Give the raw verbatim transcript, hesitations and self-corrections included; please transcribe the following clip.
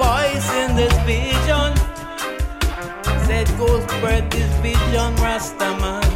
voice in this vision said, go spread this vision, Rastaman.